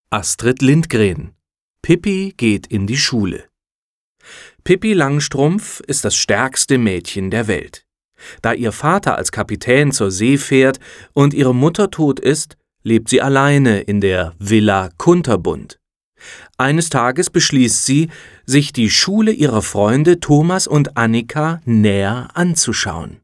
Astrid Lindgren. Pippi geht in die Schule. Pippi Langstrumpf ist das stärkste Mädchen der Welt. Da ihr Vater als Kapitän zur See fährt und ihre Mutter tot ist, lebt sie alleine in der Villa Kunterbund. Eines Tages beschließt sie, sich die Schule ihrer Freunde Thomas und Annika näher anzuschauen.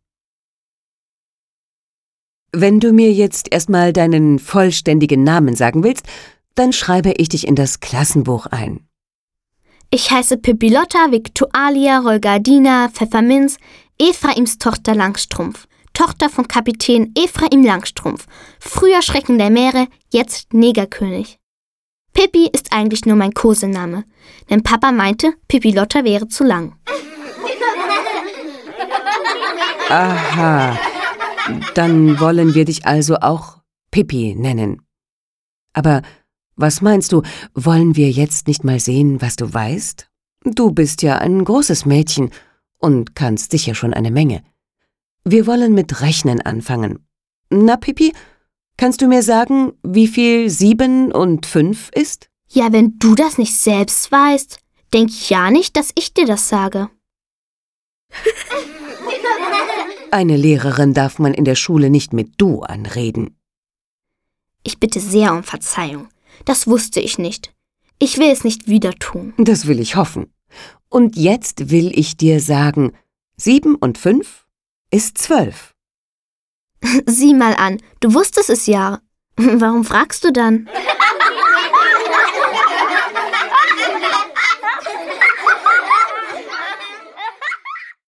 Wenn du mir jetzt erstmal deinen vollständigen Namen sagen willst, dann schreibe ich dich in das Klassenbuch ein. Ich heiße Pippilotta Victualia Rolgardina Pfefferminz, Ephraims Tochter Langstrumpf, Tochter von Kapitän Ephraim Langstrumpf, früher Schrecken der Meere, jetzt Negerkönig. Pippi ist eigentlich nur mein Kosename, denn Papa meinte, Pippilotta wäre zu lang. Aha, dann wollen wir dich also auch Pippi nennen. Aber was meinst du, wollen wir jetzt nicht mal sehen, was du weißt? Du bist ja ein großes Mädchen und kannst sicher schon eine Menge. Wir wollen mit Rechnen anfangen. Na, Pippi, kannst du mir sagen, wie viel 7 und 5 ist? Ja, wenn du das nicht selbst weißt, denk ich ja nicht, dass ich dir das sage. Eine Lehrerin darf man in der Schule nicht mit du anreden. Ich bitte sehr um Verzeihung. Das wusste ich nicht. Ich will es nicht wieder tun. Das will ich hoffen. Und jetzt will ich dir sagen, 7 und 5 ist 12. Sieh mal an, du wusstest es ja. Warum fragst du dann?